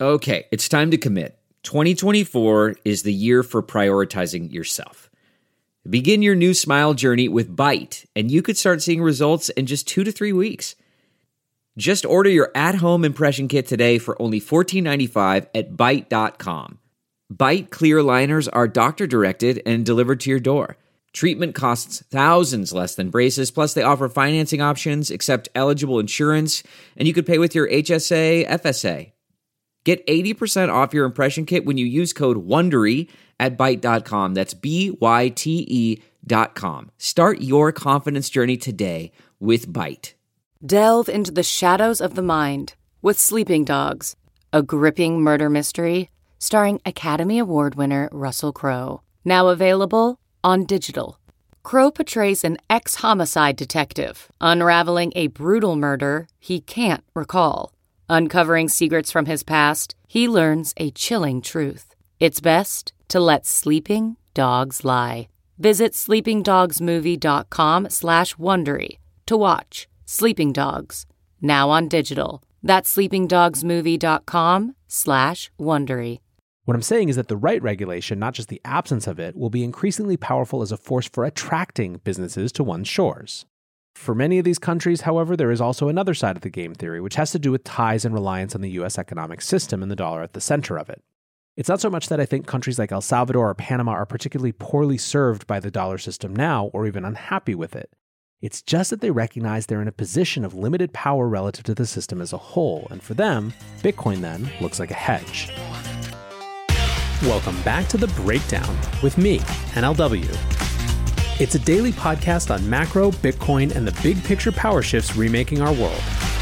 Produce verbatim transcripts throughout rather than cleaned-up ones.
Okay, it's time to commit. twenty twenty-four is the year for prioritizing yourself. Begin your new smile journey with Byte, and you could start seeing results in just two to three weeks. Just order your at-home impression kit today for only fourteen ninety-five at byte dot com. Byte clear aligners are doctor-directed and delivered to your door. Treatment costs thousands less than braces, plus they offer financing options, accept eligible insurance, and you could pay with your H S A, F S A. Get eighty percent off your impression kit when you use code WONDERY at byte dot com. That's B Y T E dot com. Start your confidence journey today with Byte. Delve into the shadows of the mind with Sleeping Dogs, a gripping murder mystery starring Academy Award winner Russell Crowe. Now available on digital. Crowe portrays an ex-homicide detective unraveling a brutal murder he can't recall. Uncovering secrets from his past, he learns a chilling truth. It's best to let sleeping dogs lie. Visit sleepingdogsmovie.com slash Wondery to watch Sleeping Dogs, now on digital. That's sleepingdogsmovie.com slash Wondery. What I'm saying is that the right regulation, not just the absence of it, will be increasingly powerful as a force for attracting businesses to one's shores. For many of these countries, however, there is also another side of the game theory, which has to do with ties and reliance on the U S economic system and the dollar at the center of it. It's not so much that I think countries like El Salvador or Panama are particularly poorly served by the dollar system now, or even unhappy with it. It's just that they recognize they're in a position of limited power relative to the system as a whole, and for them, Bitcoin then looks like a hedge. Welcome back to The Breakdown with me, N L W. It's a daily podcast on macro, Bitcoin, and the big picture power shifts remaking our world.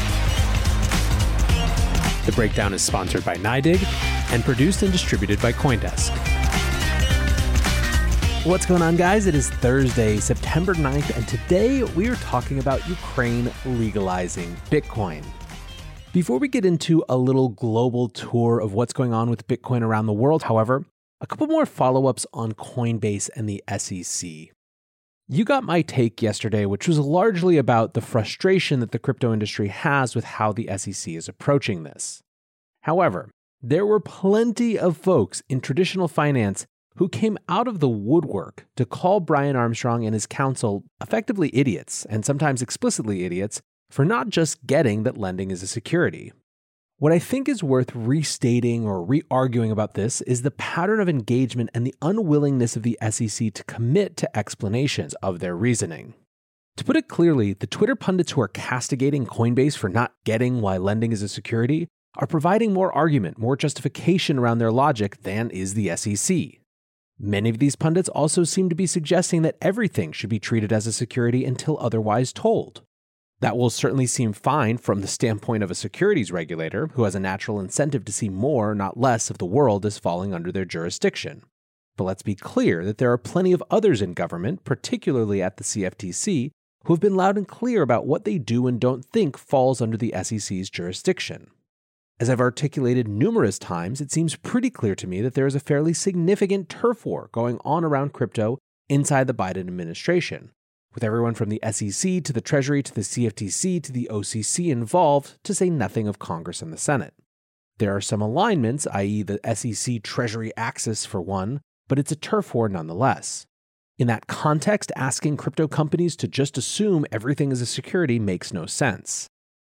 The Breakdown is sponsored by NYDIG and produced and distributed by CoinDesk. What's going on, guys? It is Thursday, September ninth, and today we are talking about Ukraine legalizing Bitcoin. Before we get into a little global tour of what's going on with Bitcoin around the world, however, a couple more follow-ups on Coinbase and the S E C. You got my take yesterday, which was largely about the frustration that the crypto industry has with how the S E C is approaching this. However, there were plenty of folks in traditional finance who came out of the woodwork to call Brian Armstrong and his counsel effectively idiots, and sometimes explicitly idiots, for not just getting that lending is a security. What I think is worth restating or re-arguing about this is the pattern of engagement and the unwillingness of the S E C to commit to explanations of their reasoning. To put it clearly, the Twitter pundits who are castigating Coinbase for not getting why lending is a security are providing more argument, more justification around their logic than is the S E C. Many of these pundits also seem to be suggesting that everything should be treated as a security until otherwise told. That will certainly seem fine from the standpoint of a securities regulator who has a natural incentive to see more, not less, of the world as falling under their jurisdiction. But let's be clear that there are plenty of others in government, particularly at the C F T C, who have been loud and clear about what they do and don't think falls under the S E C's jurisdiction. As I've articulated numerous times, it seems pretty clear to me that there is a fairly significant turf war going on around crypto inside the Biden administration, with everyone from the S E C to the Treasury to the C F T C to the O C C involved, to say nothing of Congress and the Senate. There are some alignments, that is the S E C Treasury axis for one, but it's a turf war nonetheless. In that context, asking crypto companies to just assume everything is a security makes no sense.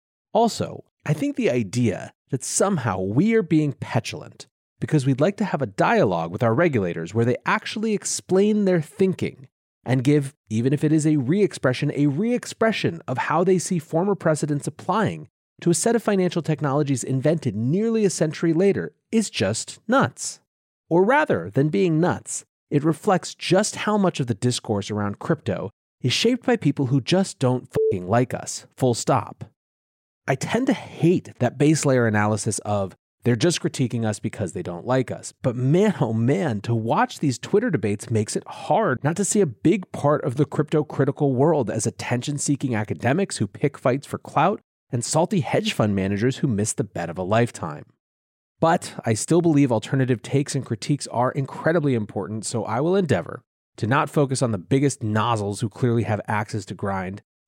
Also, I think the idea that somehow we are being petulant because we'd like to have a dialogue with our regulators where they actually explain their thinking and give, even if it is a re-expression, a re-expression of how they see former precedents applying to a set of financial technologies invented nearly a century later is just nuts. Or rather than being nuts, it reflects just how much of the discourse around crypto is shaped by people who just don't fucking like us, full stop. I tend to hate that base layer analysis of they're just critiquing us because they don't like us. But man, oh man, to watch these Twitter debates makes it hard not to see a big part of the crypto-critical world as attention-seeking academics who pick fights for clout and salty hedge fund managers who miss the bet of a lifetime. But I still believe alternative takes and critiques are incredibly important, so I will endeavor to not focus on the biggest nozzles who clearly have axes to grind,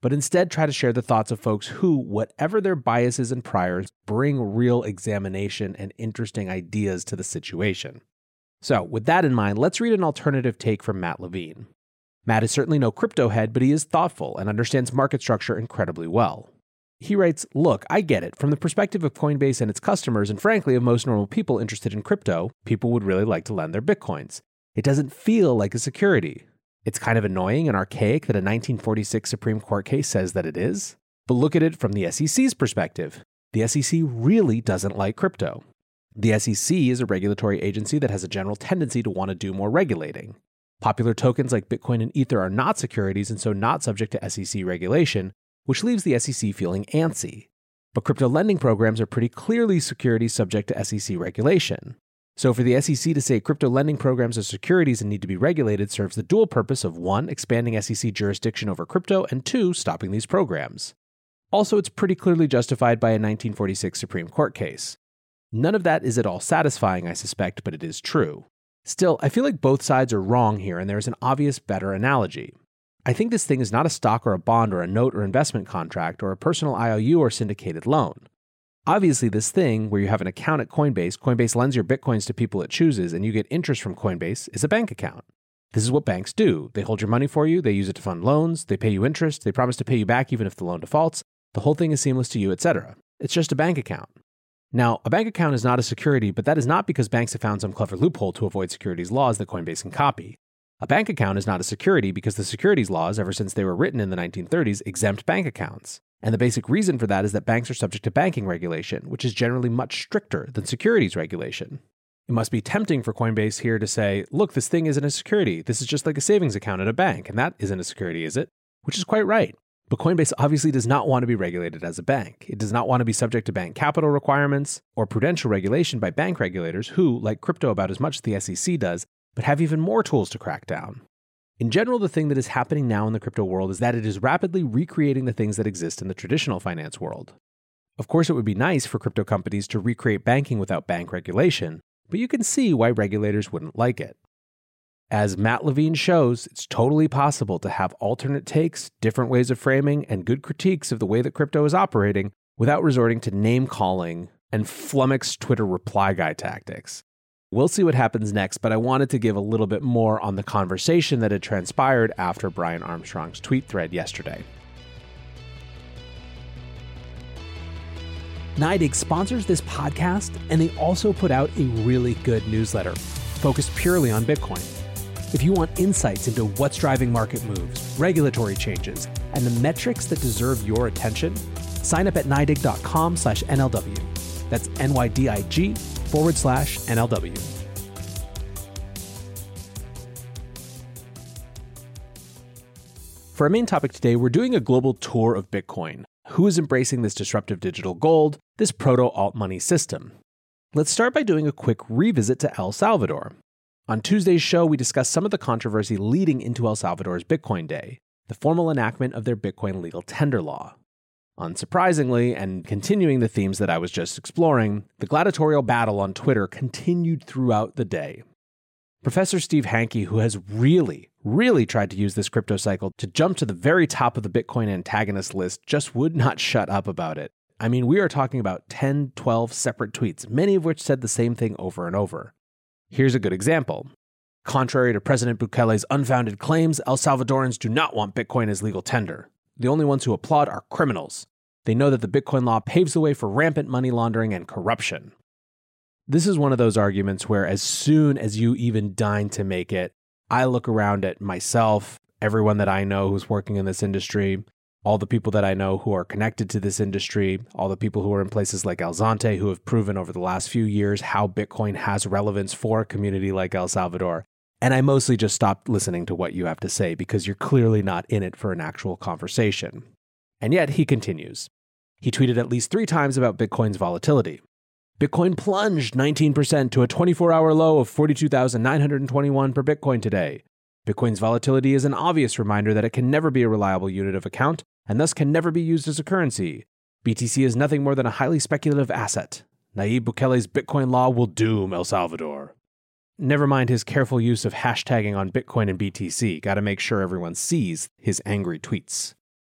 but instead try to share the thoughts of folks who, whatever their biases and priors, bring real examination and interesting ideas to the situation. So, with that in mind, let's read an alternative take from Matt Levine. Matt is certainly no crypto head, but he is thoughtful and understands market structure incredibly well. He writes, "Look, I get it. From the perspective of Coinbase and its customers, and frankly of most normal people interested in crypto, people would really like to lend their Bitcoins. It doesn't feel like a security. It's kind of annoying and archaic that a nineteen forty-six Supreme Court case says that it is. But look at it from the S E C's perspective. The S E C really doesn't like crypto. The S E C is a regulatory agency that has a general tendency to want to do more regulating. Popular tokens like Bitcoin and Ether are not securities and so not subject to S E C regulation, which leaves the S E C feeling antsy. But crypto lending programs are pretty clearly securities subject to S E C regulation. So for the S E C to say crypto lending programs are securities and need to be regulated serves the dual purpose of one, expanding S E C jurisdiction over crypto, and two, stopping these programs. Also, it's pretty clearly justified by a nineteen forty-six Supreme Court case. None of that is at all satisfying, I suspect, but it is true. Still, I feel like both sides are wrong here, and there is an obvious better analogy. I think this thing is not a stock or a bond or a note or investment contract or a personal I O U or syndicated loan. Obviously, this thing, where you have an account at Coinbase, Coinbase lends your Bitcoins to people it chooses, and you get interest from Coinbase, is a bank account. This is what banks do. They hold your money for you, they use it to fund loans, they pay you interest, they promise to pay you back even if the loan defaults, the whole thing is seamless to you, et cetera. It's just a bank account. Now, a bank account is not a security, but that is not because banks have found some clever loophole to avoid securities laws that Coinbase can copy. A bank account is not a security because the securities laws, ever since they were written in the nineteen thirties, exempt bank accounts. And the basic reason for that is that banks are subject to banking regulation, which is generally much stricter than securities regulation. It must be tempting for Coinbase here to say, look, this thing isn't a security. This is just like a savings account at a bank, and that isn't a security, is it? Which is quite right. But Coinbase obviously does not want to be regulated as a bank. It does not want to be subject to bank capital requirements or prudential regulation by bank regulators who, like crypto about as much as the S E C does, but have even more tools to crack down. In general, the thing that is happening now in the crypto world is that it is rapidly recreating the things that exist in the traditional finance world. Of course, it would be nice for crypto companies to recreate banking without bank regulation, but you can see why regulators wouldn't like it. As Matt Levine shows, it's totally possible to have alternate takes, different ways of framing, and good critiques of the way that crypto is operating without resorting to name-calling and flummoxed Twitter reply guy tactics. We'll see what happens next, but I wanted to give a little bit more on the conversation that had transpired after Brian Armstrong's tweet thread yesterday. NYDIG sponsors this podcast, and they also put out a really good newsletter focused purely on Bitcoin. If you want insights into what's driving market moves, regulatory changes, and the metrics that deserve your attention, sign up at NYDIG.com slash NLW. That's N-Y-D-I-G forward slash NLW. For our main topic today, we're doing a global tour of Bitcoin. Who is embracing this disruptive digital gold, this proto-alt money system? Let's start by doing a quick revisit to El Salvador. On Tuesday's show, we discussed some of the controversy leading into El Salvador's Bitcoin Day, the formal enactment of their Bitcoin legal tender law. Unsurprisingly, and continuing the themes that I was just exploring, the gladiatorial battle on Twitter continued throughout the day. Professor Steve Hanke, who has really, really tried to use this crypto cycle to jump to the very top of the Bitcoin antagonist list, just would not shut up about it. I mean, we are talking about ten, twelve separate tweets, many of which said the same thing over and over. Here's a good example. Contrary to President Bukele's unfounded claims, El Salvadorans do not want Bitcoin as legal tender. The only ones who applaud are criminals. They know that the Bitcoin law paves the way for rampant money laundering and corruption. This is one of those arguments where as soon as you even deign to make it, I look around at myself, everyone that I know who's working in this industry, all the people that I know who are connected to this industry, all the people who are in places like El Zonte who have proven over the last few years how Bitcoin has relevance for a community like El Salvador. And I mostly just stopped listening to what you have to say because you're clearly not in it for an actual conversation. And yet he continues. He tweeted at least three times about Bitcoin's volatility. Bitcoin plunged nineteen percent to a twenty-four hour low of forty-two thousand nine hundred twenty-one per Bitcoin today. Bitcoin's volatility is an obvious reminder that it can never be a reliable unit of account and thus can never be used as a currency. B T C is nothing more than a highly speculative asset. Nayib Bukele's Bitcoin law will doom El Salvador. Never mind his careful use of hashtagging on Bitcoin and B T C. Gotta make sure everyone sees his angry tweets.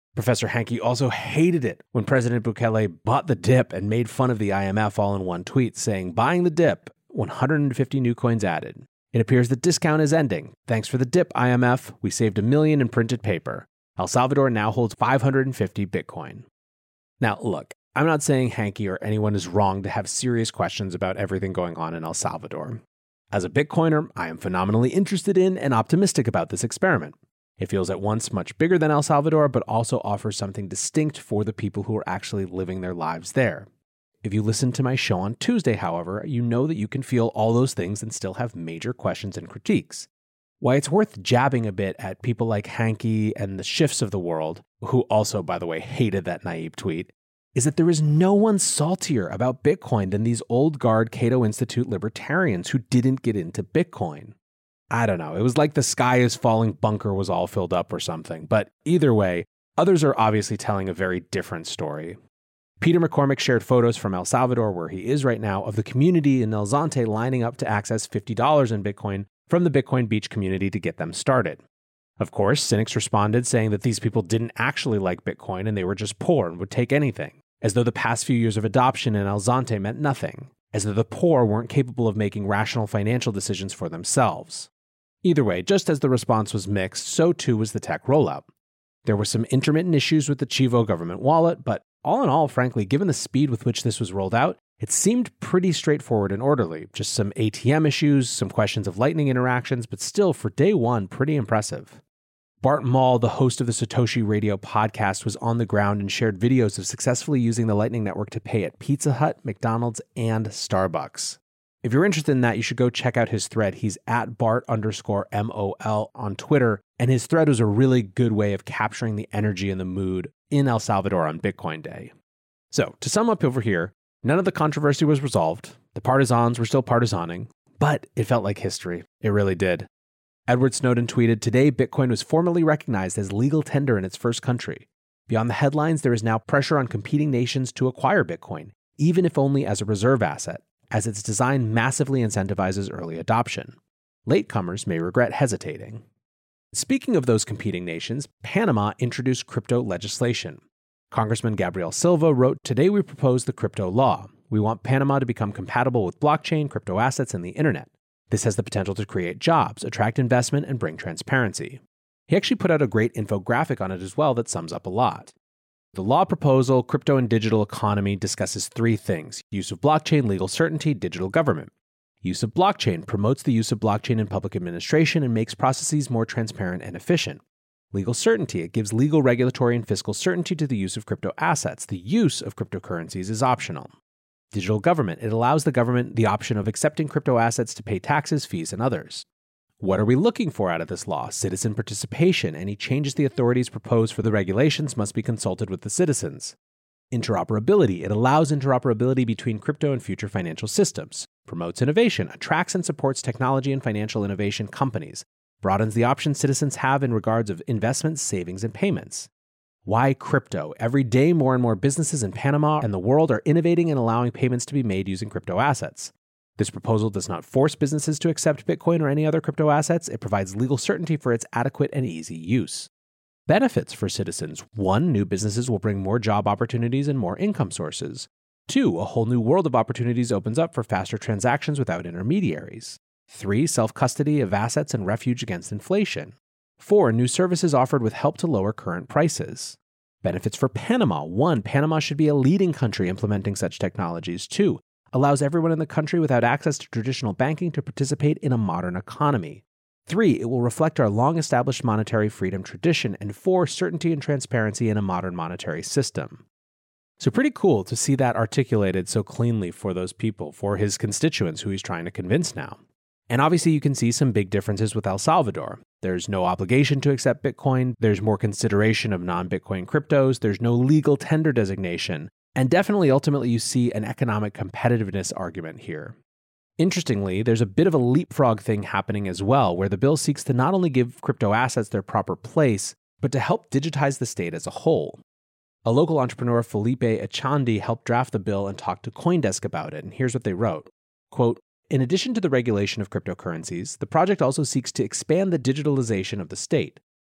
Professor Hanke also hated it when President Bukele bought the dip and made fun of the I M F all in one tweet, saying, "Buying the dip, one hundred fifty new coins added. It appears the discount is ending. Thanks for the dip, I M F. We saved a million in printed paper. El Salvador now holds five hundred fifty Bitcoin." Now, look, I'm not saying Hanke or anyone is wrong to have serious questions about everything going on in El Salvador. As a Bitcoiner, I am phenomenally interested in and optimistic about this experiment. It feels at once much bigger than El Salvador, but also offers something distinct for the people who are actually living their lives there. If you listened to my show on Tuesday, however, you know that you can feel all those things and still have major questions and critiques. Why it's worth jabbing a bit at people like Hanke and the Schiffs of the world, who also, by the way, hated that naive tweet, is that there is no one saltier about Bitcoin than these old guard Cato Institute libertarians who didn't get into Bitcoin. I don't know, it was like the sky is falling bunker was all filled up or something, but either way, others are obviously telling a very different story. Peter McCormick shared photos from El Salvador, where he is right now, of the community in El Zonte lining up to access fifty dollars in Bitcoin from the Bitcoin Beach community to get them started. Of course, cynics responded saying that these people didn't actually like Bitcoin and they were just poor and would take anything, as though the past few years of adoption in El Zonte meant nothing, as though the poor weren't capable of making rational financial decisions for themselves. Either way, just as the response was mixed, so too was the tech rollout. There were some intermittent issues with the Chivo government wallet, but all in all, frankly, given the speed with which this was rolled out, it seemed pretty straightforward and orderly. Just some A T M issues, some questions of Lightning interactions, but still, for day one, pretty impressive. Bart Maul, the host of the Satoshi Radio podcast, was on the ground and shared videos of successfully using the Lightning Network to pay at Pizza Hut, McDonald's, and Starbucks. If you're interested in that, you should go check out his thread. He's at Bart underscore M O L on Twitter, and his thread was a really good way of capturing the energy and the mood in El Salvador on Bitcoin Day. So, to sum up over here, none of the controversy was resolved. The partisans were still partisaning, but it felt like history. It really did. Edward Snowden tweeted, "Today, Bitcoin was formally recognized as legal tender in its first country. Beyond the headlines, there is now pressure on competing nations to acquire Bitcoin, even if only as a reserve asset, as its design massively incentivizes early adoption. Latecomers may regret hesitating." Speaking of those competing nations, Panama introduced crypto legislation. Congressman Gabriel Silva wrote, "Today we propose the crypto law. We want Panama to become compatible with blockchain, crypto assets, and the internet. This has the potential to create jobs, attract investment, and bring transparency." He actually put out a great infographic on it as well that sums up a lot. The law proposal, Crypto and Digital Economy, discusses three things: use of blockchain, legal certainty, digital government. Use of blockchain promotes the use of blockchain in public administration and makes processes more transparent and efficient. Legal certainty, it gives legal, regulatory, and fiscal certainty to the use of crypto assets. The use of cryptocurrencies is optional. Digital government, it allows the government the option of accepting crypto assets to pay taxes, fees, and others. What are we looking for out of this law? Citizen participation. Any changes the authorities propose for the regulations must be consulted with the citizens. Interoperability. It allows interoperability between crypto and future financial systems. Promotes innovation. Attracts and supports technology and financial innovation companies. Broadens the options citizens have in regards of investments, savings, and payments. Why crypto? Every day, more and more businesses in Panama and the world are innovating and allowing payments to be made using crypto assets. This proposal does not force businesses to accept Bitcoin or any other crypto assets. It provides legal certainty for its adequate and easy use. Benefits for citizens. One, new businesses will bring more job opportunities and more income sources. Two, a whole new world of opportunities opens up for faster transactions without intermediaries. Three, self-custody of assets and refuge against inflation. Four, new services offered with help to lower current prices. Benefits for Panama. One, Panama should be a leading country implementing such technologies. Two, allows everyone in the country without access to traditional banking to participate in a modern economy. Three, it will reflect our long-established monetary freedom tradition. And four, certainty and transparency in a modern monetary system. So pretty cool to see that articulated so cleanly for those people, for his constituents who he's trying to convince now. And obviously you can see some big differences with El Salvador. There's no obligation to accept Bitcoin. There's more consideration of non-Bitcoin cryptos. There's no legal tender designation. And definitely, ultimately, you see an economic competitiveness argument here. Interestingly, there's a bit of a leapfrog thing happening as well, where the bill seeks to not only give crypto assets their proper place, but to help digitize the state as a whole. A local entrepreneur, Felipe Echandi, helped draft the bill and talked to CoinDesk about it, and here's what they wrote. Quote, "In addition to the regulation of cryptocurrencies, the project also seeks to expand the digitalization of the state.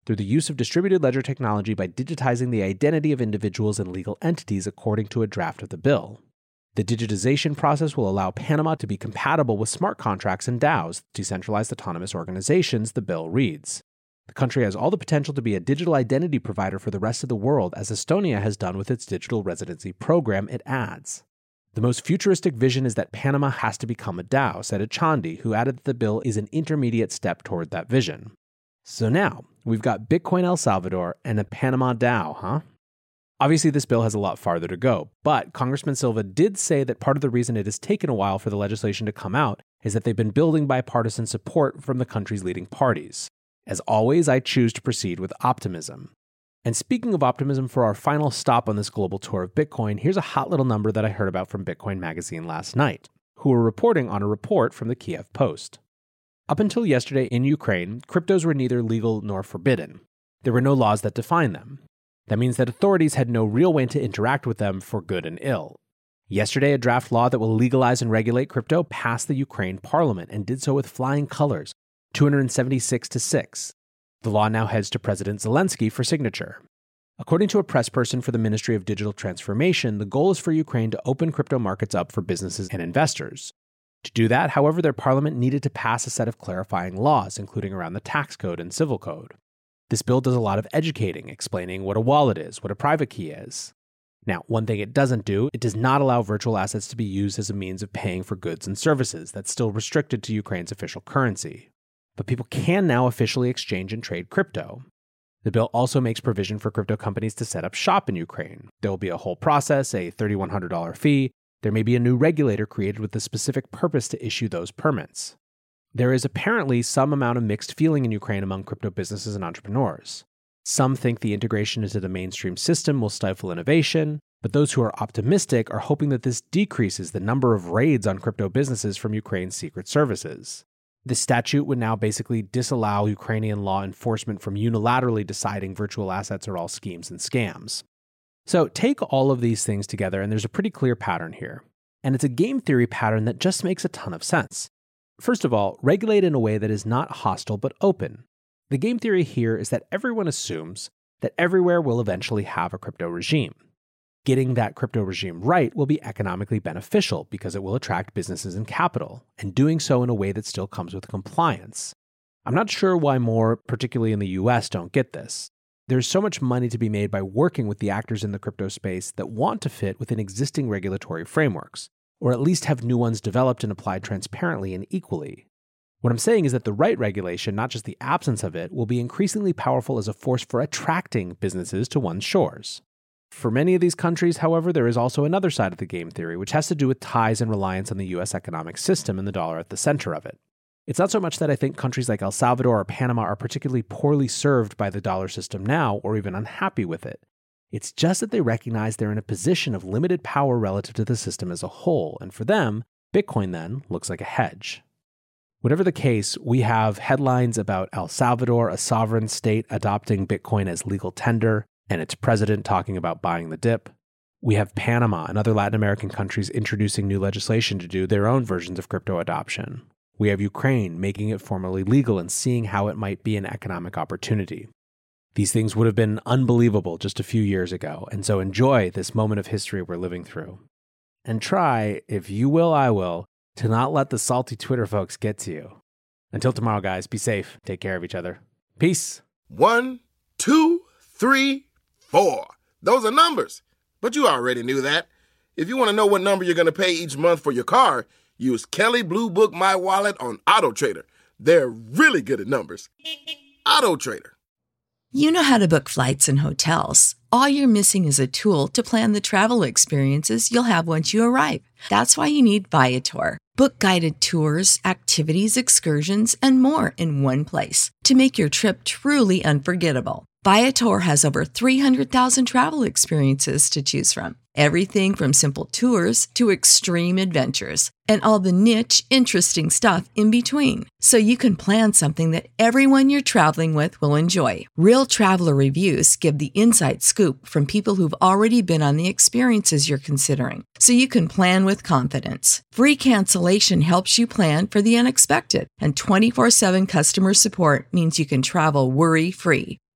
through the use of distributed ledger technology by digitizing the identity of individuals and legal entities according to a draft of the bill. The digitization process will allow Panama to be compatible with smart contracts and DAOs, decentralized autonomous organizations, the bill reads. The country has all the potential to be a digital identity provider for the rest of the world, as Estonia has done with its digital residency program, it adds. The most futuristic vision is that Panama has to become a DAO, said Echandi, who added that the bill is an intermediate step toward that vision. So now, we've got Bitcoin El Salvador and a Panama DAO, huh? Obviously, this bill has a lot farther to go, but Congressman Silva did say that part of the reason it has taken a while for the legislation to come out is that they've been building bipartisan support from the country's leading parties. As always, I choose to proceed with optimism. And speaking of optimism, for our final stop on this global tour of Bitcoin, here's a hot little number that I heard about from Bitcoin Magazine last night, who were reporting on a report from the Kiev Post. Up until yesterday in Ukraine, cryptos were neither legal nor forbidden. There were no laws that define them. That means that authorities had no real way to interact with them for good and ill. Yesterday, a draft law that will legalize and regulate crypto passed the Ukraine parliament and did so with flying colors, two hundred seventy-six to six. The law now heads to President Zelensky for signature. According to a press person for the Ministry of Digital Transformation, the goal is for Ukraine to open crypto markets up for businesses and investors. To do that, however, their parliament needed to pass a set of clarifying laws, including around the tax code and civil code. This bill does a lot of educating, explaining what a wallet is, what a private key is. Now, one thing it doesn't do, it does not allow virtual assets to be used as a means of paying for goods and services. That's still restricted to Ukraine's official currency. But people can now officially exchange and trade crypto. The bill also makes provision for crypto companies to set up shop in Ukraine. There will be a whole process, a three thousand one hundred dollars fee. There may be a new regulator created with the specific purpose to issue those permits. There is apparently some amount of mixed feeling in Ukraine among crypto businesses and entrepreneurs. Some think the integration into the mainstream system will stifle innovation, but those who are optimistic are hoping that this decreases the number of raids on crypto businesses from Ukraine's secret services. This statute would now basically disallow Ukrainian law enforcement from unilaterally deciding virtual assets are all schemes and scams. So take all of these things together, and there's a pretty clear pattern here. And it's a game theory pattern that just makes a ton of sense. First of all, regulate in a way that is not hostile but open. The game theory here is that everyone assumes that everywhere will eventually have a crypto regime. Getting that crypto regime right will be economically beneficial because it will attract businesses and capital, and doing so in a way that still comes with compliance. I'm not sure why more, particularly in the U S, don't get this. There's so much money to be made by working with the actors in the crypto space that want to fit within existing regulatory frameworks, or at least have new ones developed and applied transparently and equally. What I'm saying is that the right regulation, not just the absence of it, will be increasingly powerful as a force for attracting businesses to one's shores. For many of these countries, however, there is also another side of the game theory, which has to do with ties and reliance on the U S economic system and the dollar at the center of it. It's not so much that I think countries like El Salvador or Panama are particularly poorly served by the dollar system now, or even unhappy with it. It's just that they recognize they're in a position of limited power relative to the system as a whole, and for them, Bitcoin then looks like a hedge. Whatever the case, we have headlines about El Salvador, a sovereign state, adopting Bitcoin as legal tender, and its president talking about buying the dip. We have Panama and other Latin American countries introducing new legislation to do their own versions of crypto adoption. We have Ukraine making it formally legal and seeing how it might be an economic opportunity. These things would have been unbelievable just a few years ago, and so enjoy this moment of history we're living through. And try, if you will, I will, to not let the salty Twitter folks get to you. Until tomorrow, guys, be safe, take care of each other. Peace. One, two, three, four. Those are numbers, but you already knew that. If you want to know what number you're going to pay each month for your car, use Kelley Blue Book My Wallet on AutoTrader. They're really good at numbers. AutoTrader. You know how to book flights and hotels. All you're missing is a tool to plan the travel experiences you'll have once you arrive. That's why you need Viator. Book guided tours, activities, excursions, and more in one place to make your trip truly unforgettable. Viator has over three hundred thousand travel experiences to choose from. Everything from simple tours to extreme adventures and all the niche, interesting stuff in between. So you can plan something that everyone you're traveling with will enjoy. Real traveler reviews give the inside scoop from people who've already been on the experiences you're considering. So you can plan with confidence. Free cancellation helps you plan for the unexpected. And twenty-four seven customer support means you can travel worry-free.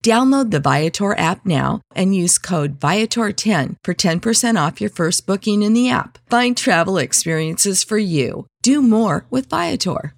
Download the Viator app now and use code Viator ten for ten percent off your first booking in the app. Find travel experiences for you. Do more with Viator.